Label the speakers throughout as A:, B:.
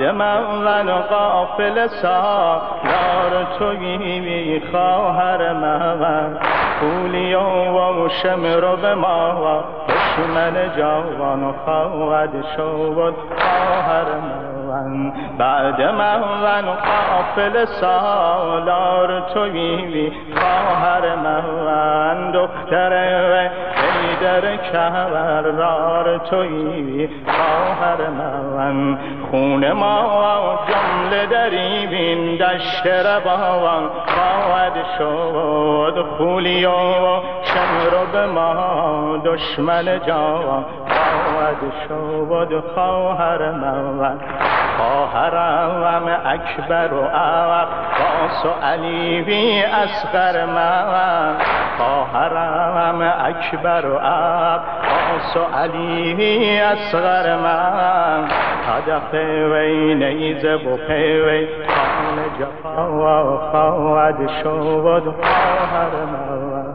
A: بعد من قافل سالار تویی خواهر من پولی و شمر به ما دشمن جوان خواهد شد خواهر من بعد من قافل سالار تویی خواهر من دختر حیدر کرار تویی خواهر من خون ما جمله دری بین دشت روان خواهد شد خولی و شمر به ما دشمن جوان خواهد شد خواهر من خواهرم اکبر و عباس و علی اصغر من خواهرم اکبر و عباس و علی اصغر من هدف وی نیزه و پیوی خان جفا خواهد شد خواهر من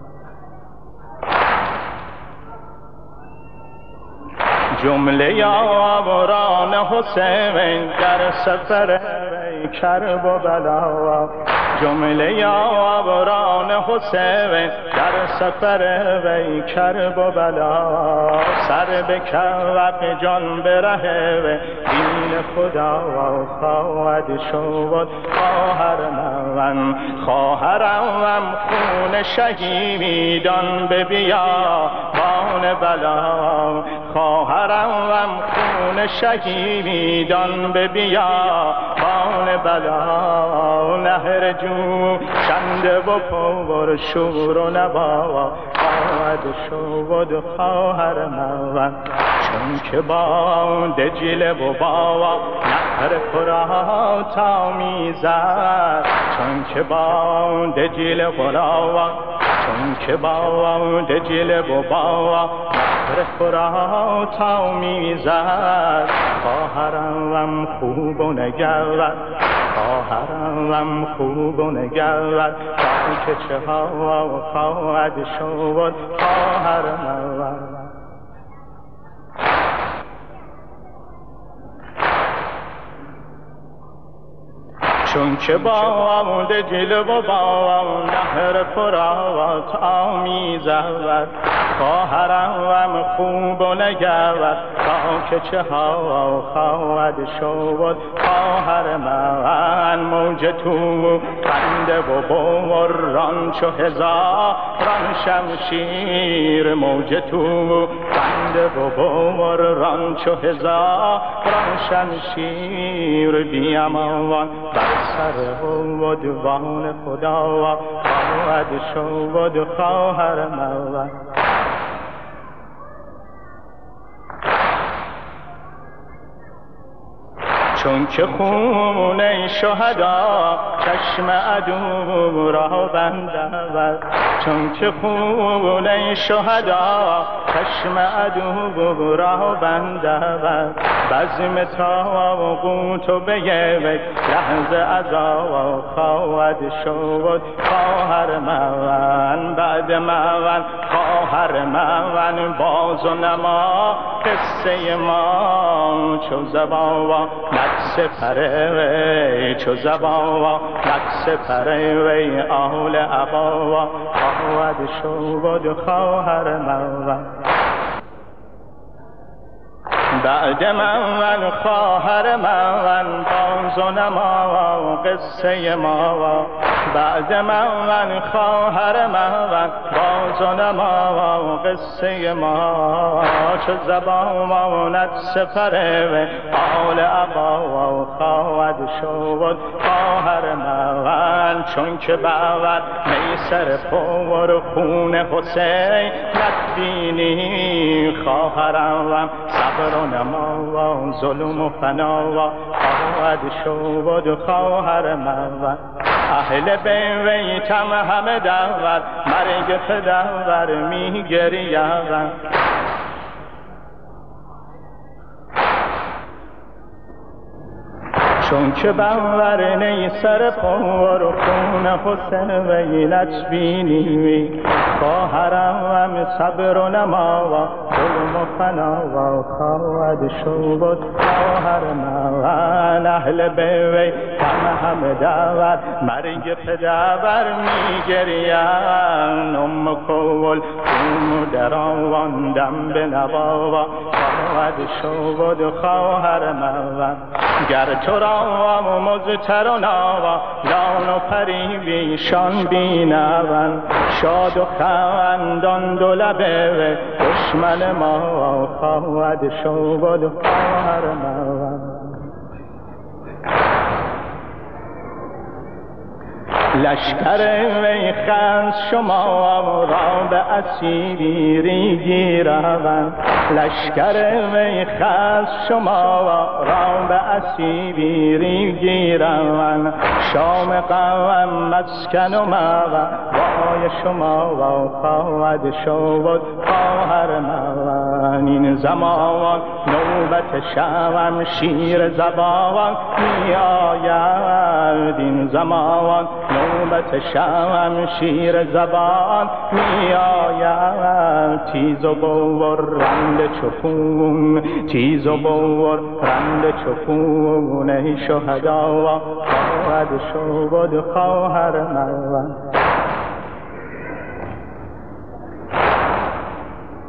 A: جمله یاوران حسین در سفر کرب و بلا جمله یاوران حسین در سفر وی کرب و بلا سر به کف جان بره دین خدا خواهد شد خواهر من خواهرم خون شهیدان به بیابان بلا خواهرم خون شهیدان به بیابان بلا نهر جو شنده و پر شور و نوا خواهد شد خواهر من چون که با دجله و با نهر فرات آمیزد چون که با دجله و چون که با دجله و با نهر فرات آمیزد خواهرم خوب و نگرد خواهرم خوب و نگرد که چه ها خواهد شد خواهر من چون که با دجله و با نهر فرات آمیزد خواهرم خوب و نگرد تا که چه ها خواهد شد خواهر من موج تو خنده و بران چو هزاران شمشیر موج تو خنده و بران چو هزاران شمشیر بیامان بر سر و دوان خدا خواهد شد خواهر من چون که خون شهدا چشم عدو را بندد چون که خون شهدا چشم عدو را بندد بزم طاغوت و به یک لحظه عذاب خواهد شد خواهر من بعد من خواهر من باز و نما قصه ما چو زبان سپره چو زبان سپره آل عبا خواهد شد خواهر من بعد من خواهر من باز و نما قصه ما بعد من خواهر من باز و نما قصه ما چو زبان سپره آل عبا خواهد شد خواهر من چون که باور میسر پر خون حسین نبینی خواهرم صبر و نما ظلم و فنا خواهد شد خواهر من اهل بیتم همه دور مرگ پدر می گریم چون که باور نی سر پر و خون حسین ویلت بینی خواهرم صبر و نما ظلم و فنا خواهد شد خواهر من اهل بیوی کم همه دور مرگ پدر میگریم ام کول کوم در آواندم به نوا خواهد شد خواهر من گر تو را مزتر و نوا لان و پری بیشان بینون شاد و خندان دو لبه دشمن ما خواهد شد خواهر من لشکر وی خز شما را به اسیری گیرند لشکر وی خز شما را به اسیری گیرند شام قوم مسکن و موا وای شما خواهد شد خواهر من این زمان نوبت شوم شیر زبان می آید این زمان نوبت شوم شیر زبان می آید تیز و بورند چخون تیز و بورند چخون ای شهدا خواهد شد خواهر من